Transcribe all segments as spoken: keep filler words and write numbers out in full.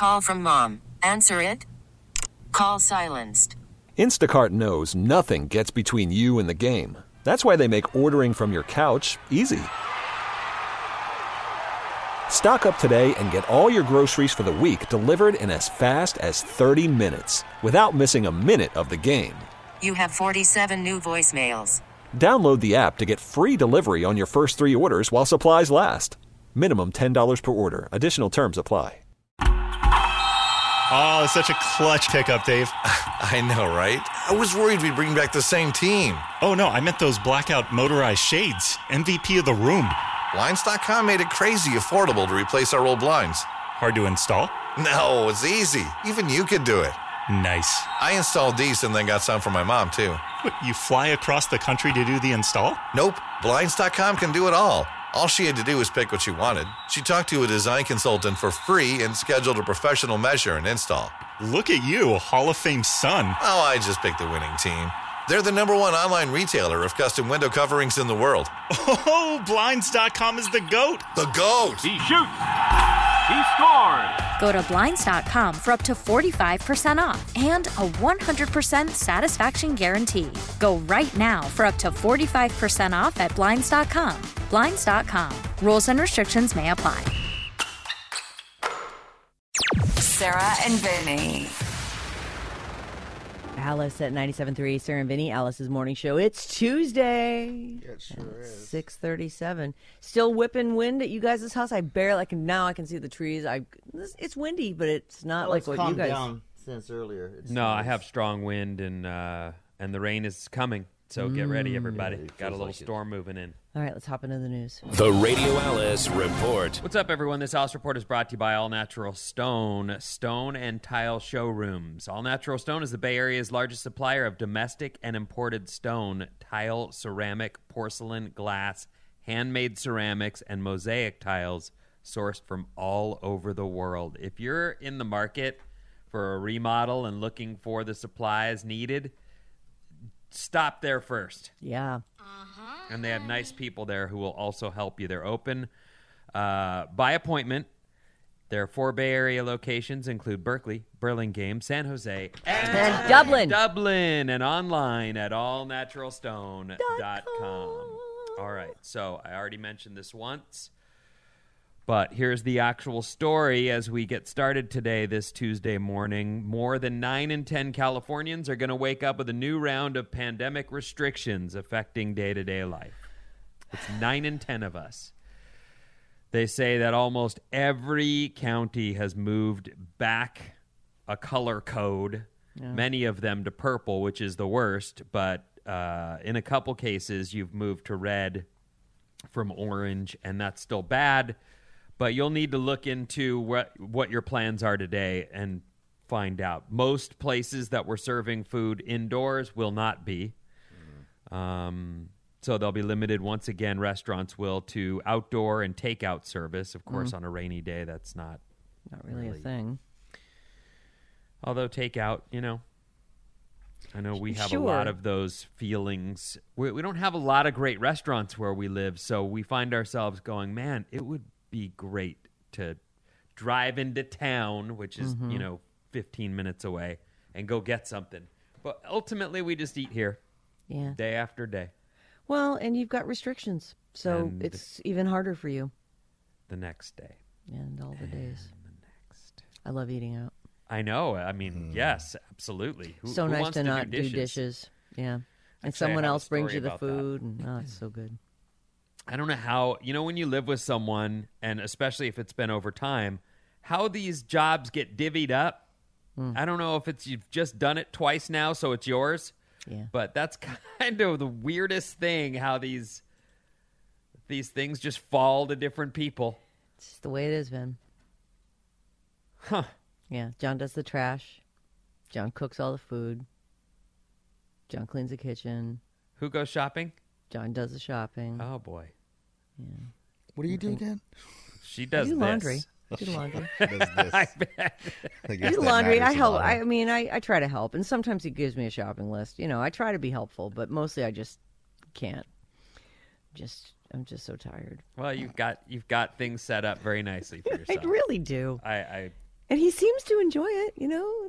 Call from mom. Answer it. Call silenced. Instacart knows nothing gets between you and the game. That's why they make ordering from your couch easy. Stock up today and get all your groceries for the week delivered in as fast as thirty minutes without missing a minute of the game. You have forty-seven new voicemails. Download the app to get free delivery on your first three orders while supplies last. Minimum ten dollars per order. Additional terms apply. Oh, such a clutch pickup, Dave. I know, right? I was worried we'd bring back the same team. Oh, no, I meant those blackout motorized shades. M V P of the room. Blinds dot com made it crazy affordable to replace our old blinds. Hard to install? No, it's easy. Even you could do it. Nice. I installed these and then got some for my mom, too. What, you fly across the country to do the install? Nope. Blinds dot com can do it all. All she had to do was pick what she wanted. She talked to a design consultant for free and scheduled a professional measure and install. Look at you, Hall of Fame son. Oh, I just picked the winning team. They're the number one online retailer of custom window coverings in the world. Oh, Blinds dot com is the GOAT. The GOAT. He shoots. He scores. Go to Blinds dot com for up to forty-five percent off and a one hundred percent satisfaction guarantee. Go right now for up to forty-five percent off at Blinds dot com. Blinds dot com. Rules and restrictions may apply. Sarah and Vinny. Alice at ninety-seven point three, Sarah and Vinny, Alice's morning show. It's Tuesday. Yeah, it sure is. six thirty-seven. Still whipping wind at you guys' house. I barely, I can, now I can see the trees. I It's windy, but it's not well, like it's what calmed you guys... down since earlier. It's no, nice. I have strong wind and uh, and the rain is coming. So get ready, everybody. Yeah, Got a little like storm moving in. All right, let's hop into the news. The Radio Alice Report. What's up, everyone? This Alice Report is brought to you by All Natural Stone, Stone and Tile Showrooms. All Natural Stone is the Bay Area's largest supplier of domestic and imported stone, tile, ceramic, porcelain, glass, handmade ceramics, and mosaic tiles sourced from all over the world. If you're in the market for a remodel and looking for the supplies needed, stop there first. Yeah. And they have nice people there who will also help you. They're open uh, by appointment. Their four Bay Area locations include Berkeley, Burlingame, San Jose, and, and Dublin. Dublin, and online at all natural stone dot com. All right, so I already mentioned this once, but here's the actual story as we get started today, this Tuesday morning. More than nine in ten Californians are going to wake up with a new round of pandemic restrictions affecting day-to-day life. It's nine in ten of us. They say that almost every county has moved back a color code, yeah. Many of them to purple, which is the worst, but uh, in a couple cases, you've moved to red from orange, and that's still bad. But you'll need to look into what what your plans are today and find out. Most places that were serving food indoors will not be. Mm-hmm. Um, so they'll be limited once again, restaurants will, to outdoor and takeout service. Of course, mm. on a rainy day, that's not... Not really, really a thing. Although takeout, you know, I know we have sure. a lot of those feelings. We, we don't have a lot of great restaurants where we live, so we find ourselves going, man, it would be great to drive into town, which is, mm-hmm. you know, fifteen minutes away, and go get something. But ultimately, we just eat here, yeah, day after day. Well, and you've got restrictions, so and it's even harder for you. The next day. And all the and days. The next. I love eating out. I know. I mean, mm. yes, absolutely. Who, so who nice wants to, to not do dishes? do dishes. Yeah. And Actually, someone else brings you the that. food, and oh, it's so good. I don't know how, you know, when you live with someone, and especially if it's been over time, how these jobs get divvied up. Mm. I don't know if it's you've just done it twice now, so it's yours. Yeah. But that's kind of the weirdest thing, how these these things just fall to different people. It's just the way it is, Ben. Huh. Yeah. John does the trash. John cooks all the food. John cleans the kitchen. Who goes shopping? John does the shopping. Oh, boy. Yeah. What do you do again? She does I do this. laundry. I do laundry. does this. I bet. I I do laundry. I help. I mean, I, I try to help. And sometimes he gives me a shopping list. You know, I try to be helpful, but mostly I just can't. Just, I'm just so tired. Well, you've got you've got things set up very nicely for yourself. I really do. I, I And he seems to enjoy it, you know.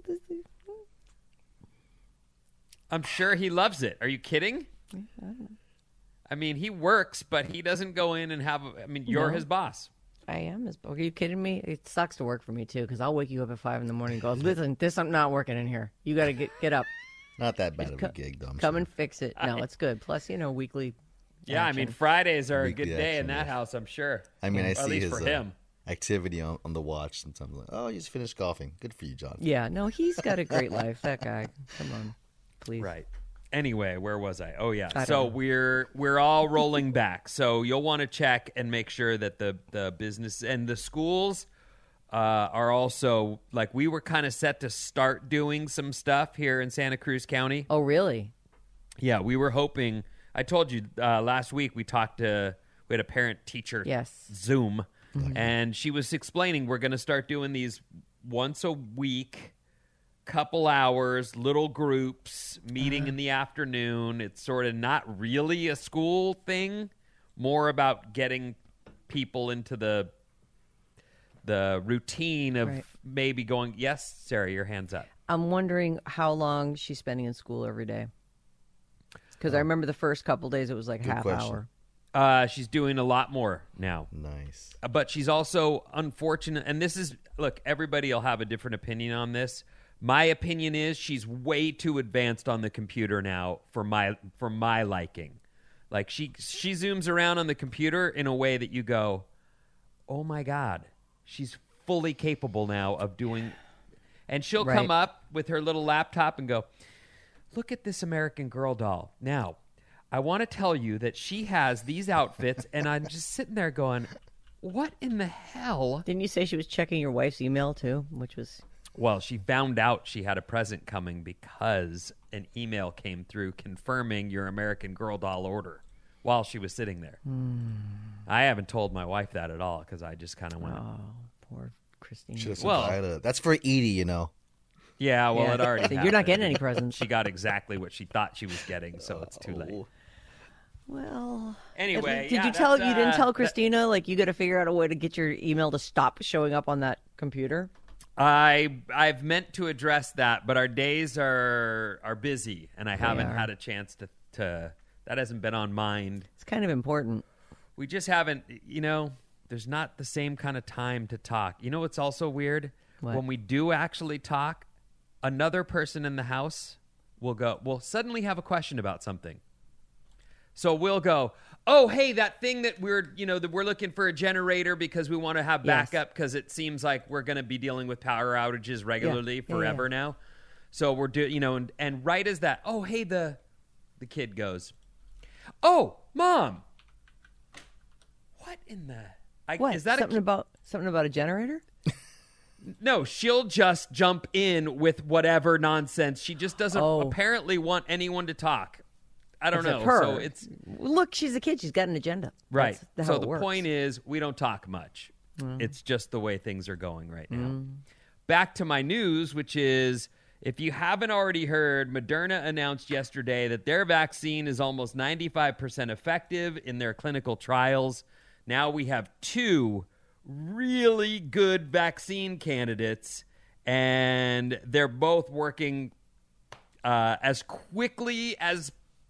I'm sure he loves it. Are you kidding? I don't know. I mean, he works, but he doesn't go in and have. A, I mean, you're No. his boss. I am his boss. Are you kidding me? It sucks to work for me too, because I'll wake you up at five in the morning and go, "Listen, this I'm not working in here. You got to get get up. Not that bad Just of co- a gig, though. I'm Come sure. and fix it." No, it's good. Plus, you know, weekly. Yeah, I action. mean, Fridays are a Weekly good day in action, that yeah. house, I'm sure. I mean, I Or see at least his for uh, him. activity on, on the watch sometimes. Like, oh, you just finished golfing. Good for you, John. Yeah, no, he's got a great life. That guy. Come on, please. Right. Anyway, where was I? Oh yeah. I don't So know. we're we're all rolling back. So you'll want to check and make sure that the the business and the schools uh, are also like we were kind of set to start doing some stuff here in Santa Cruz County. Oh, really? Yeah, we were hoping. I told you uh, last week we talked to we had a parent teacher Yes. Zoom, and she was explaining we're going to start doing these once a week. Couple hours, little groups, meeting in the afternoon. It's sort of not really a school thing, more about getting people into the the routine of Right. maybe going, yes, Sarah, your hand's up. I'm wondering how long she's spending in school every day. Because I remember the first couple days it was like Good half question. hour. Uh, she's doing a lot more now. Nice. Uh, But she's also unfortunate, and this is, look, everybody will have a different opinion on this. My opinion is she's way too advanced on the computer now for my for my liking. Like she she zooms around on the computer in a way that you go, "Oh my God, she's fully capable now of doing." And she'll Right. come up with her little laptop and go, "Look at this American Girl doll. Now, I want to tell you that she has these outfits," and I'm just sitting there going, "What in the hell?" Didn't you say she was checking your wife's email too? Which was Well, she found out she had a present coming because an email came through confirming your American Girl doll order while she was sitting there. I haven't told my wife that at all because I just kind of went, oh, poor Christine. Should have Well- supplied it. That's for Edie, you know. yeah, well, Yeah. it already So you're not happened. getting any presents. She got exactly what she thought she was getting, so it's too late. Well, Anyway, did yeah, you tell that's, you didn't uh, tell that- Christina like you got to figure out a way to get your email to stop showing up on that computer? I I've meant to address that, but our days are are busy, and I haven't are. had a chance to to. That hasn't been on mind. It's kind of important. We just haven't. You know, there's not the same kind of time to talk. You know what's also weird? What? When we do actually talk, another person in the house will go. Will suddenly have a question about something. So we'll go, oh, hey, that thing that we're, you know, that we're looking for a generator because we want to have Yes. backup because it seems like we're going to be dealing with power outages regularly Yeah, yeah, forever yeah. now. So we're doing, you know, and, and right as that, oh, hey, the the kid goes, oh, Mom, what in the, I, What? is that something a, about something about a generator? no, she'll just jump in with whatever nonsense. She just doesn't Oh. apparently want anyone to talk. I don't Except know. her. So it's Look, she's a kid. She's got an agenda. right. That's how So it the works. point is, we don't talk much. It's just the way things are going right now. Back to my news, which is if you haven't already heard, Moderna announced yesterday that their vaccine is almost ninety-five percent effective in their clinical trials. Now we have two really good vaccine candidates, and they're both working uh, as quickly as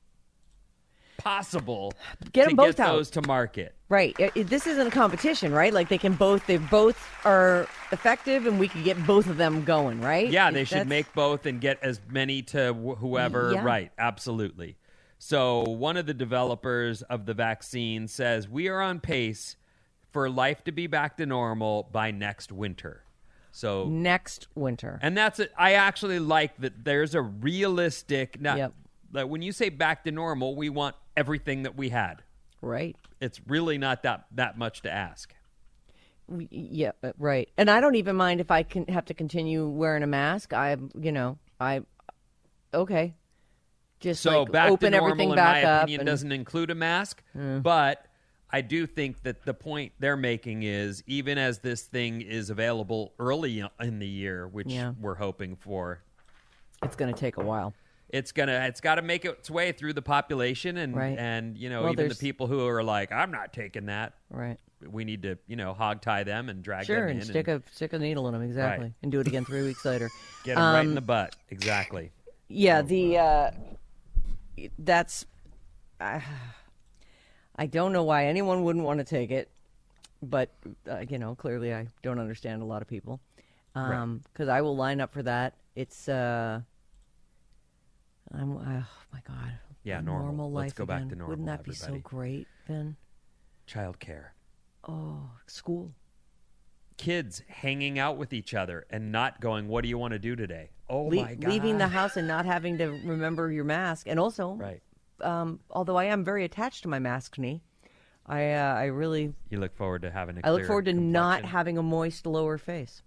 possible Get to 'em both get out. those to market. Right. It- it- this isn't a competition, right? Like they can both. They both are effective, and we could get both of them going, right? Yeah, they If should that's- make both and get as many to wh- whoever. Yeah. Right, absolutely. So one of the developers of the vaccine says we are on pace for life to be back to normal by next winter. So next winter. and that's it. I actually like that. There's a realistic. Not, Yep. like when you say back to normal, we want everything that we had. Right. It's really not that that much to ask. We- Yeah, uh, right. And I don't even mind if I can have to continue wearing a mask. I, you know, I, okay. Just So like back open to normal, everything in back my up. opinion, and- doesn't include a mask. But I do think that the point they're making is even as this thing is available early in the year, which Yeah. we're hoping for, It's going to take a while. it's gonna it's got to make its way through the population, and Right. and you know Well, even the there's- people who are like, I'm not taking that. Right. We need to you know hog tie them and drag Sure, them and in stick and a stick a needle in them exactly, Right. and do it again three weeks later. get them right in Um, the butt. Exactly. Yeah, the uh, that's. Uh, I don't know why anyone wouldn't want to take it, but uh, you know, clearly I don't understand a lot of people. Um, because I will line up for that. It's uh, I'm. Oh my God. Yeah, A normal. normal Let's life go back again. to normal, Wouldn't that be so everybody. great, Ben? Child care. Oh, school. Kids hanging out with each other and not going, what do you want to do today? Oh, Le- my God. Leaving the house and not having to remember your mask, and also, Right. um, although I am very attached to my mask knee, I uh, I really You look forward to having a I look clear forward to not complexion. having a moist lower face.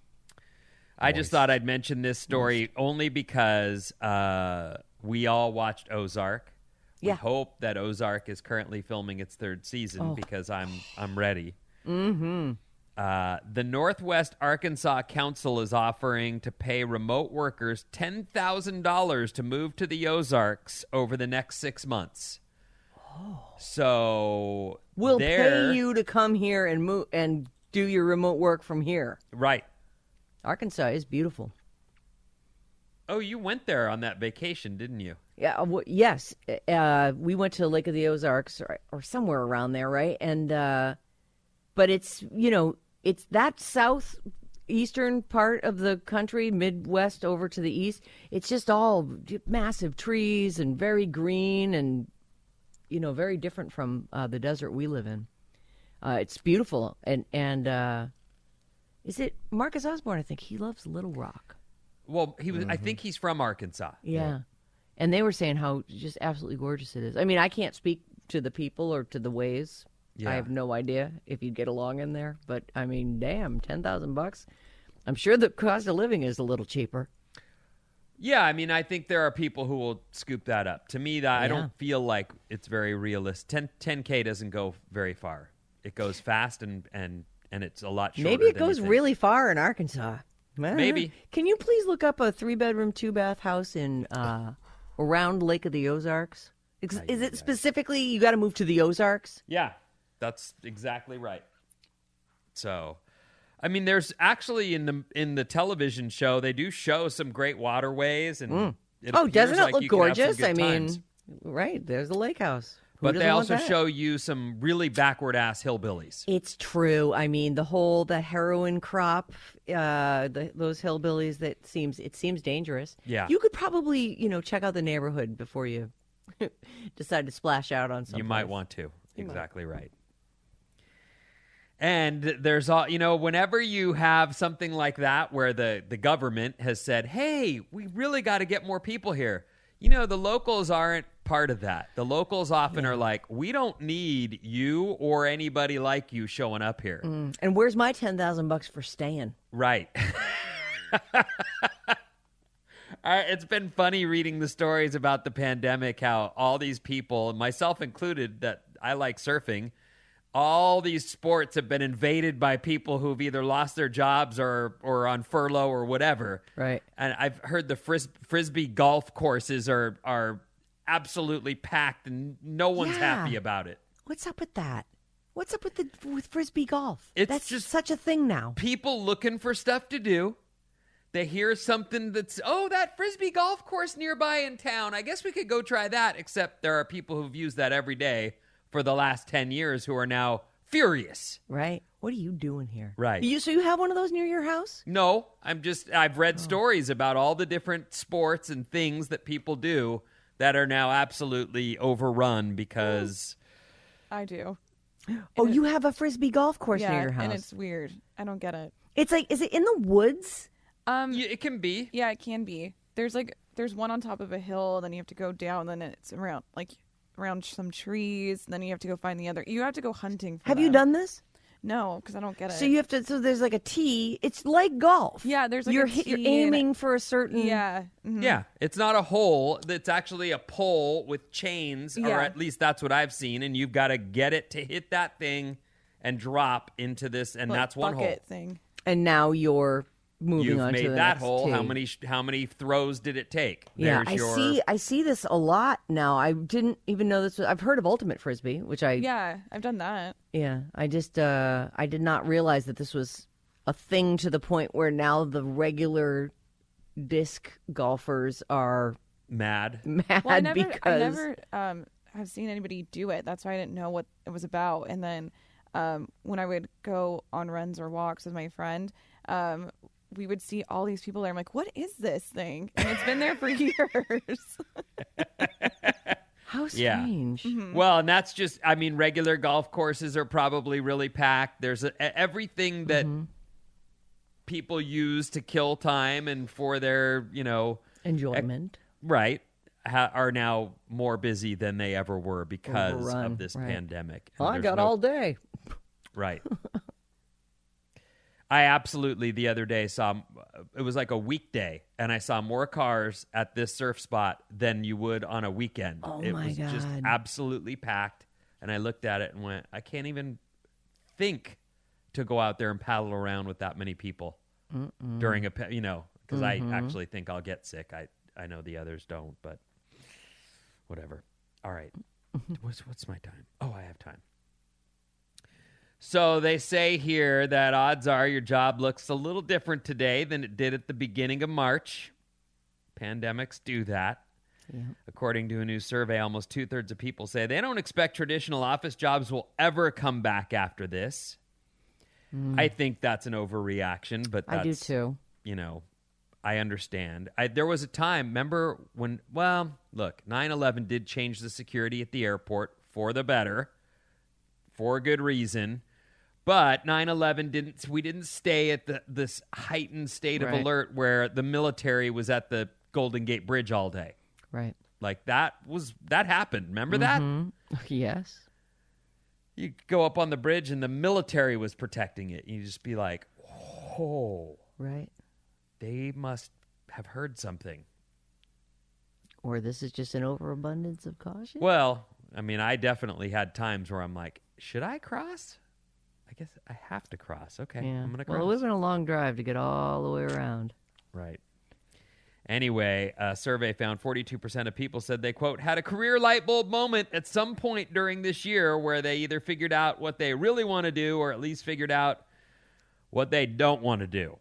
I just thought I'd mention this story only because uh, we all watched Ozark. We Yeah. hope that Ozark is currently filming its third season Oh. because I'm I'm ready. Mm-hmm. Uh, the Northwest Arkansas Council is offering to pay remote workers ten thousand dollars to move to the Ozarks over the next six months. Oh. So We'll they're- pay you to come here and move and do your remote work from here. Right. Arkansas is beautiful. Oh, you went there on that vacation, didn't you? Yeah. uh, w- yes. Uh, we went to Lake of the Ozarks or, or somewhere around there, right? And uh, but it's you know it's that southeastern part of the country, Midwest over to the east. It's just all massive trees and very green and you know very different from uh, the desert we live in. Uh, it's beautiful and and uh, is it Marcus Osborne? I think he loves Little Rock. Well, he was. I think he's from Arkansas. Yeah. And they were saying how just absolutely gorgeous it is. I mean, I can't speak to the people or to the ways. Yeah. I have no idea if you'd get along in there. But, I mean, damn, ten thousand bucks. I'm sure the cost of living is a little cheaper. Yeah, I mean, I think there are people who will scoop that up. To me, that I Yeah. don't feel like it's very realistic. ten, ten K doesn't go very far. It goes fast and and and it's a lot shorter. Maybe it than you goes think. really far in Arkansas. I don't Maybe. know. Can you please look up a three-bedroom, two-bath house in uh, around Lake of the Ozarks? Is, is it specifically you got to move to the Ozarks? Yeah, that's exactly right. So, I mean, there's actually in the in the television show they do show some great waterways and. Mm. It Oh, appears doesn't it like look you can have some gorgeous? good I mean, times. right, there's the lake house. Who But they doesn't want also that? show you some really backward ass hillbillies. It's true. I mean, the whole the heroin crop, uh, the, those hillbillies. That seems it seems dangerous. Yeah. you could probably you know check out the neighborhood before you decide to splash out on something. You might want to. Exactly right. And there's all, you know, whenever you have something like that where the, the government has said, hey, we really got to get more people here. You know, the locals aren't part of that. The locals often are like, we don't need you or anybody like you showing up here. Mm. And where's my ten thousand bucks for staying? Right. Uh, it's been funny reading the stories about the pandemic, how all these people, myself included, that I like surfing, all these sports have been invaded by people who've either lost their jobs or or on furlough or whatever. Right. And I've heard the fris- frisbee golf courses are are absolutely packed, and no one's Yeah. happy about it. What's up with that? What's up with the with frisbee golf? It's That's just such a thing now. People looking for stuff to do. They hear something that's, oh, that frisbee golf course nearby in town. I guess we could go try that. Except there are people who've used that every day for the last ten years who are now furious. Right. What are you doing here? Right. You so you have one of those near your house? No, I'm just, I've read Oh. stories about all the different sports and things that people do that are now absolutely overrun because. I do. Oh, And you have a frisbee golf course yeah, near your house. and it's weird. I don't get it. It's like, is it in the woods? Um, yeah, it can be. Yeah, it can be. There's like there's one on top of a hill, then you have to go down, then it's around like around some trees, and then you have to go find the other. You have to go hunting. For Have you them. done this? No, because I don't get it. So you have to. So there's like a tee. It's like golf. Yeah, there's like you're a hit- you're tee and- aiming for a certain. Yeah. mhm. Yeah, it's not a hole. It's actually a pole with chains, or Yeah. at least that's what I've seen. And you've got to get it to hit that thing and drop into this, and Like that's one hole. bucket thing. And now you're moving You've on made to the that next hole. tee. How many how many throws did it take? Yeah, There's I your, see. I see this a lot now. I didn't even know this was. I've heard of ultimate frisbee, which I Yeah, I've done that. yeah. I just uh, I did not realize that this was a thing to the point where now the regular disc golfers are mad. mad Well, I never, because I never um, have seen anybody do it. That's why I didn't know what it was about. And then um, when I would go on runs or walks with my friend, um, we would see all these people there. I'm like, what is this thing? And it's been there for years. How Yeah. strange. Mhm. Well, and that's just, I mean, regular golf courses are probably really packed. There's a, everything that Mm-hmm. people use to kill time and for their, you know, Enjoyment. right, ha- are now more busy than they ever were because Overrun, of this right. pandemic. And I there's got no- all day. Right. I absolutely the other day saw, it was like a weekday, and I saw more cars at this surf spot than you would on a weekend. Oh it my was just God. absolutely packed. And I looked at it and went, I can't even think to go out there and paddle around with that many people Mm-mm. during a, pa- you know, because Mhm. I actually think I'll get sick. I, I know the others don't, but whatever. All right. What's, what's my time? Oh, I have time. So they say here that odds are your job looks a little different today than it did at the beginning of March. Pandemics do that. Yeah. According to a new survey, almost two-thirds of people say they don't expect traditional office jobs will ever come back after this. Mm. I think that's an overreaction, but that's, I do too. you know, I understand. I, there was a time, remember when, well, look, nine eleven did change the security at the airport for the better, for a good reason. But nine eleven didn't, we didn't stay at the this heightened state of Right. alert where the military was at the Golden Gate Bridge all day. Right. Like that was, that happened. Remember that? Mhm. Yes. You go up on the bridge and the military was protecting it. You just be like, oh, Right. they must have heard something. Or this is just an overabundance of caution. Well, I mean, I definitely had times where I'm like, should I cross? I guess I have to cross. Okay, Yeah. I'm going to cross. Well, it wasn't a long drive to get all the way around. Right. Anyway, a survey found forty-two percent of people said they, quote, had a career light bulb moment at some point during this year where they either figured out what they really want to do or at least figured out what they don't want to do.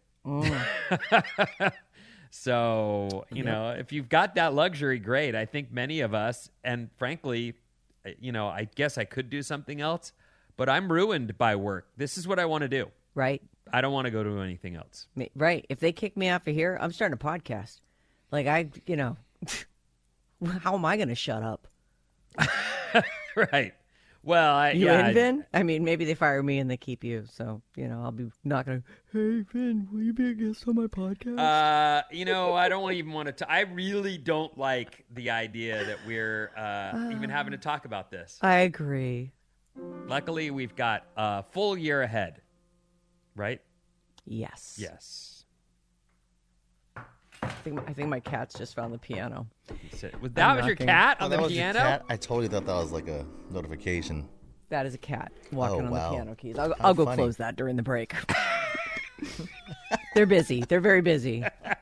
Mm. So, you Yep. know, if you've got that luxury, great. I think many of us, and frankly, you know, I guess I could do something else, but I'm ruined by work. This is what I want to do. Right. I don't want to go to anything else. Ma- Right. If they kick me off of here, I'm starting a podcast. Like, I, you know, how am I going to shut up? Right. Well, I, You yeah, in, Vin? I mean, maybe they fire me and they keep you. So, you know, I'll be not going to, hey, Vin, will you be a guest on my podcast? Uh, you know, I don't even want to. T- I really don't like the idea that we're uh, even having to talk about this. I agree. Luckily, we've got a full year ahead, right? Yes. Yes. I think, I think my cat's just found the piano. Was that was your knocking. cat Oh, on that the was your piano? cat? I totally thought that was like a notification. That is a cat walking Oh, on wow. the piano keys. I'll, How I'll go funny. close that during the break. They're busy. They're very busy.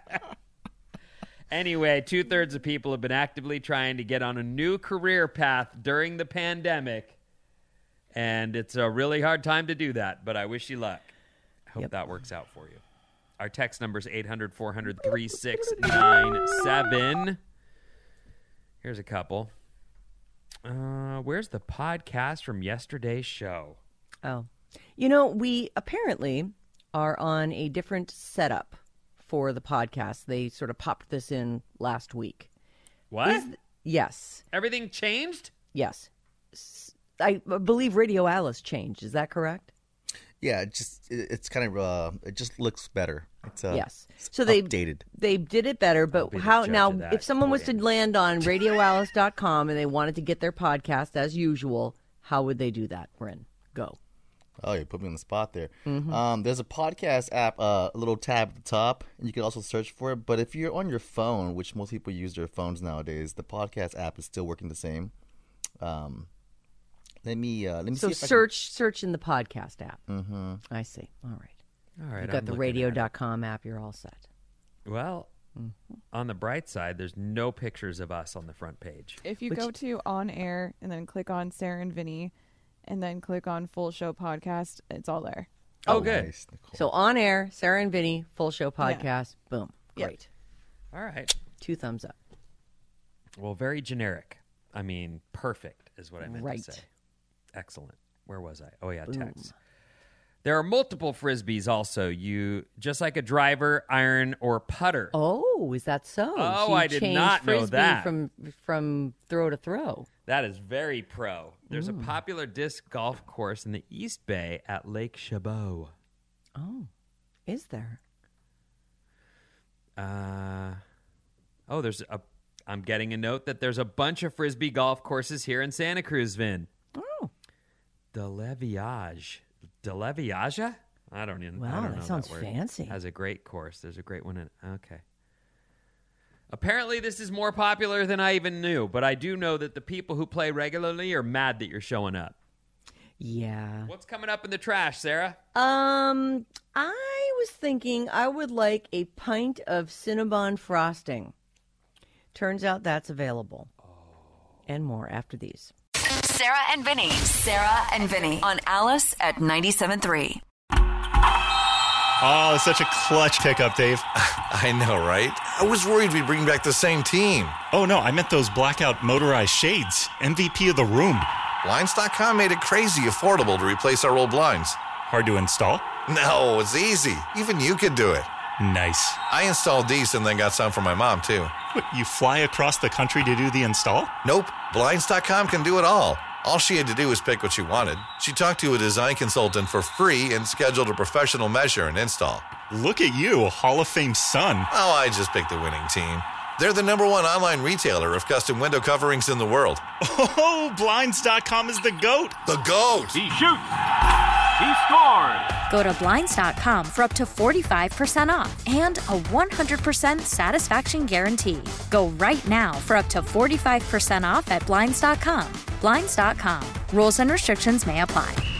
Anyway, two-thirds of people have been actively trying to get on a new career path during the pandemic, and it's a really hard time to do that, but I wish you luck. I hope Yep. that works out for you. Our text number is eight hundred, four hundred, three six nine seven. Here's a couple. Uh, where's the podcast from yesterday's show? Oh. You know, we apparently are on a different setup for the podcast. They sort of popped this in last week. What? Is- yes. Everything changed? Yes. S- I believe Radio Alice changed. Is that correct? Yeah, it just it, it's kind of uh, it just looks better. It's uh, Yes. it's So they updated. They did it better, but be the how judge now? of that. If someone was to land on radio alice dot com and they wanted to get their podcast as usual, how would they do that? Bryn, go. Oh, you put me on the spot there. Mhm. Um, there's a podcast app, uh, a little tab at the top, and you can also search for it. But if you're on your phone, which most people use their phones nowadays, the podcast app is still working the same. Um, let me uh, let me So see if I can- search search in the podcast app. Mhm. I see. All right. All right. You got I'm the looking radio at it. dot com app. You're all set. Well, on the bright side, there's no pictures of us on the front page. If you Which- go to On Air and then click on Sarah and Vinny and then click on Full Show Podcast, it's all there. Oh, good. Nice, Nicole. So on air, Sarah and Vinny, full show podcast. Boom. Yep. Great. All right. Two thumbs up. Well, very generic. I mean, perfect is what I meant Right. to say. Excellent. Where was I? Oh, yeah, text. There are multiple Frisbees also. You just like a driver, iron, or putter. Oh, is that so? Oh, She I did changed not know Frisbee that. From from throw to throw. That is very pro. There's a popular disc golf course in the East Bay at Lake Chabot. Oh, is there? Uh, oh, there's a. I'm getting a note that there's a bunch of Frisbee golf courses here in Santa Cruz, Vin. Oh, De Leviage. De Leviage? I don't even. I Wow, don't that know sounds word. fancy. Has a great course. There's a great one in. Okay. Apparently, this is more popular than I even knew, but I do know that the people who play regularly are mad that you're showing up. yeah. What's coming up in the trash, Sarah? Um, I was thinking I would like a pint of Cinnabon frosting. Turns out that's available. And more after these. Sarah and Vinny. Sarah and Vinny on Alice at ninety-seven point three. Oh, such a clutch pickup, Dave. I know, right? I was worried we'd bring back the same team. Oh, no, I meant those blackout motorized shades. M V P of the room. Blinds dot com made it crazy affordable to replace our old blinds. Hard to install? No, it's easy. Even you could do it. Nice. I installed these and then got some for my mom, too. What, you fly across the country to do the install? Nope. Blinds dot com can do it all. All she had to do was pick what she wanted. She talked to a design consultant for free and scheduled a professional measure and install. Look at you, Hall of Fame son. Oh, I just picked the winning team. They're the number one online retailer of custom window coverings in the world. Oh, Blinds dot com is the GOAT. The GOAT! He shoots. He scored. Go to Blinds dot com for up to forty-five percent off and a one hundred percent satisfaction guarantee. Go right now for up to forty-five percent off at Blinds dot com. Blinds dot com. Rules and restrictions may apply.